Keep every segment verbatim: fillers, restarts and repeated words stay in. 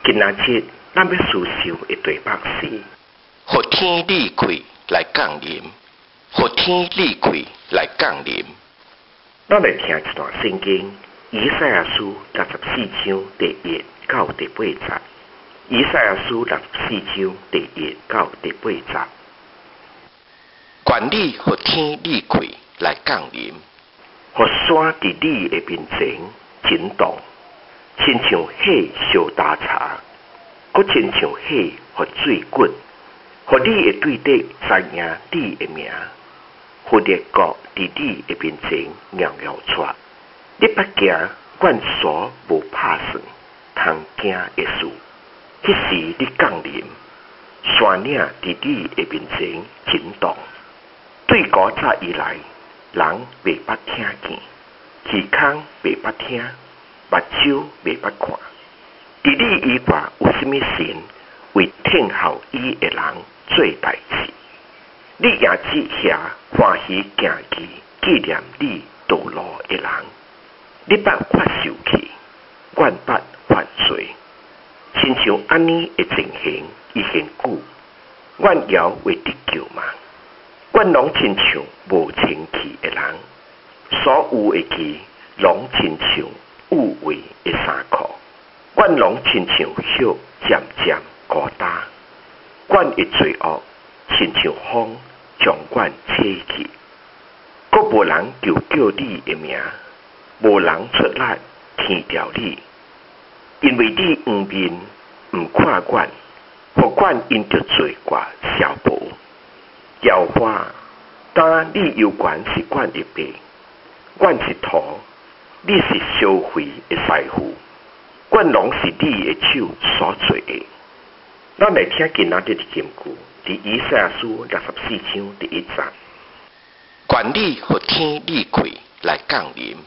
今仔日咱要思想的题目是： 互天理开来降临，互天理开来降临。 咱来听一段圣经，以赛亚书六十四章第一到第八节。以赛亚书六十四章第一到第八节。 管理互天理开来降临， 互山伫你的面前震动，亲像火烧焦茶，搁亲像火互水滚，互你的对敌知影你的名，互列国伫你的面前摇摇喘。你捌行阮所无拍算，通惊的事，迄时你降临，山岭伫你的面前震动。对古早以来，人袂捌听见，耳孔袂捌听，目睭袂捌看。伫你以外有甚物神为听候伊的人做代志？你也只遐欢喜行去纪念你道路的人。你捌发受气，阮捌发罪，亲像安尼的情形已很久，阮犹未得救嘛？阮拢亲像无清气的人，所有的气拢亲像有味的衫裤，阮拢亲像血渐渐孤单，阮的罪恶亲像风将阮吹去，阁无人求叫你的名，无人出力天掉你，因为你黄面毋看阮，互阮因着罪过消无。摇花，但你有权是阮的病，阮是土，你是烧毁的师傅，阮拢是你的手所做的。咱来听今仔日的金句，伫以赛亚书六十四章第一节。 管理互天理开来降临，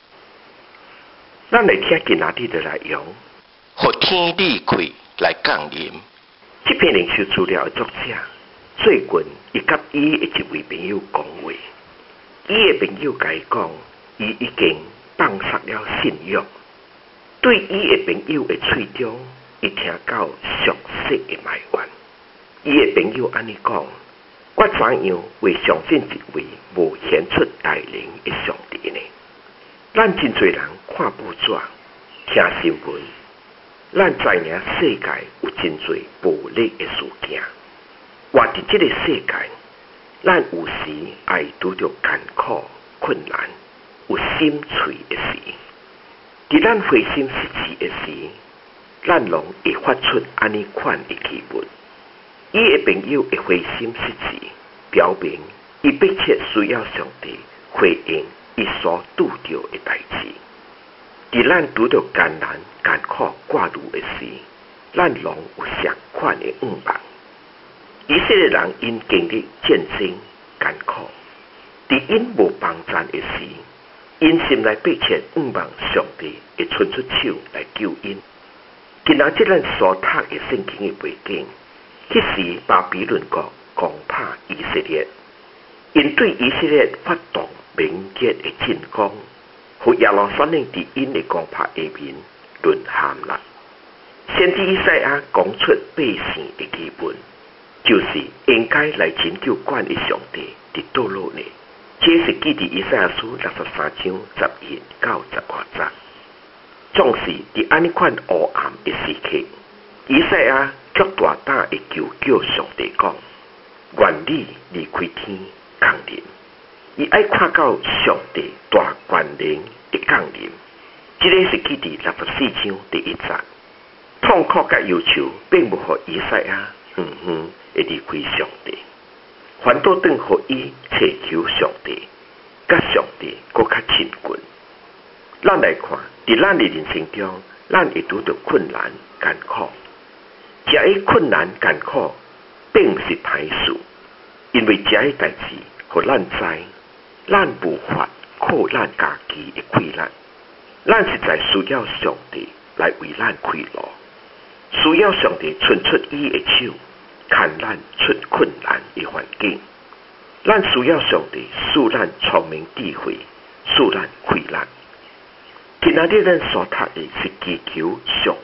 咱来听今仔日的内容。 互天理开来降临。 这篇灵修资料的作者，最近伊甲伊的一位朋友讲话，伊的朋友甲伊讲，伊已经放弃了信仰。对伊的朋友的喙中，伊听到熟悉的埋怨。伊的朋友安尼讲：我怎样会相信一位无显出大能的上帝呢？咱真侪人看报纸、听新闻，咱知影世界有真侪暴力的事件。活伫这个世界，咱有时会拄着艰苦困难，有心碎的时。伫咱灰心失志的时，咱拢会发出安尼款的气氛。伊的朋友会灰心失志，表明伊迫切需要上帝回应伊所拄着的代志。伫咱拄着艰难、艰苦、挂虑的时，咱拢有相款的愿望。以色列人因经历战争艰苦，伫因无帮助的时，因心内迫切愿望上帝会伸出手来救因。今仔日咱所读的圣经的背景，迄时巴比伦国攻打以色列，因对以色列发动明杰的进攻，互耶路撒冷伫因的攻打下面沦陷啦。先知以赛亚讲出百姓的基本。就是应该来拯救阮的上帝伫倒落呢？这是记伫以赛亚书六十三章十一到十二节。总是伫安尼款黑暗的时刻，以赛亚却大胆的求叫上帝讲：愿你离开天降临。伊爱看到上帝大权能的降临。这个是记伫六十四章第一节。痛苦甲忧愁并无互以赛亚远远会离开上帝，反倒转互伊祈求上帝，甲上帝搁较亲近。咱来看，伫咱的人生中，咱会拄着困难、艰苦。这些困难、艰苦，并不是歹事，因为这些代志，互咱知，咱无法靠咱家己的困难，咱实在需要上帝来为咱开路，需要上帝伸出伊的手。看咱出困难的环境，咱需要上帝赐咱聪明智慧，赐咱开力。今仔日咱所读的是祈求上帝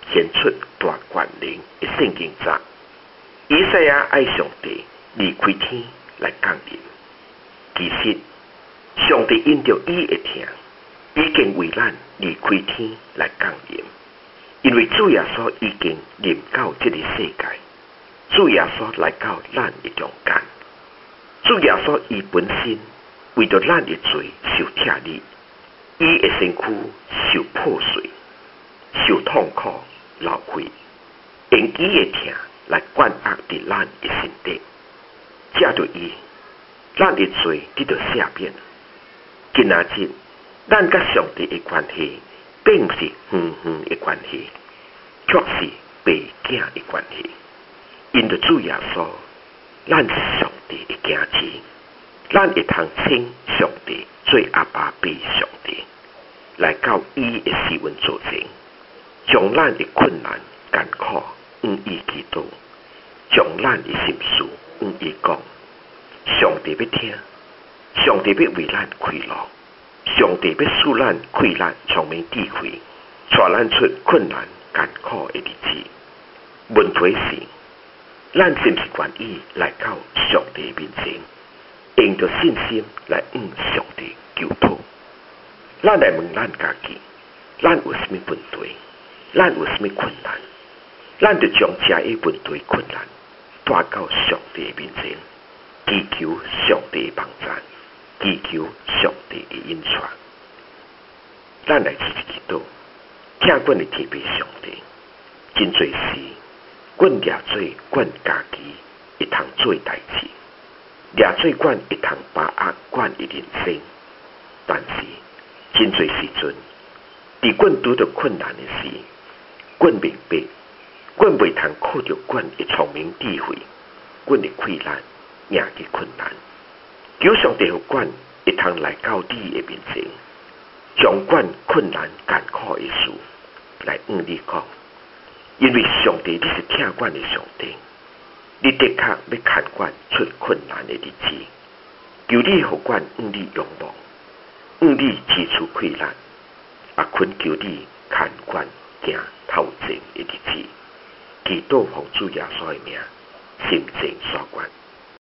显出大权能的圣经章。以赛亚爱上帝离开天来降临。其实，上帝因着伊的疼，已经为咱离开天来降临。因为主耶稣已经临到这个世界，主耶稣来到咱的中间。主耶稣伊本身为着咱的罪受拆裂，伊的身躯受破碎、受痛苦、流血，用伊的疼来灌压伫咱的身体。借着伊，咱的罪得到赦免。今仔日，咱甲上帝的关系，并不是远远的关系，却是爸囝的关系。因着主耶稣，咱是上帝的囝子，咱会通称上帝做阿爸爸上帝，来到伊的施恩座前，将咱的困难艰苦向伊祈祷，将咱的心事向伊讲。上帝要听，上帝要为咱开路，上帝要使咱开咱聪明智慧，带咱出困难艰苦的日子。问题是，咱是不是愿意来到上帝面前，用着信心来向上帝求讨？咱来问咱家己，咱有什么问题？咱有什么困难？咱就将这些问题困难带到上帝面前，祈求上帝的帮助，祈求上帝的引传。咱来一起祈祷，请阮的天父上帝，真侪事，阮掠做阮家己会通做代志，掠做阮会通把握阮的人生。但是真侪时阵，伫阮拄着困难的时，阮明白，阮袂通靠着阮的聪明智慧，阮的困难赢去困难。求上帝互阮会通来到你的面前，将阮困难艰苦的事来向你讲，因为上帝你是听阮的上帝，你的确要看阮出困难的日子。求你互阮向你仰望，向你支持开难，也恳求你看阮行头前的日子。祈祷奉主耶稣的名，心情所愿。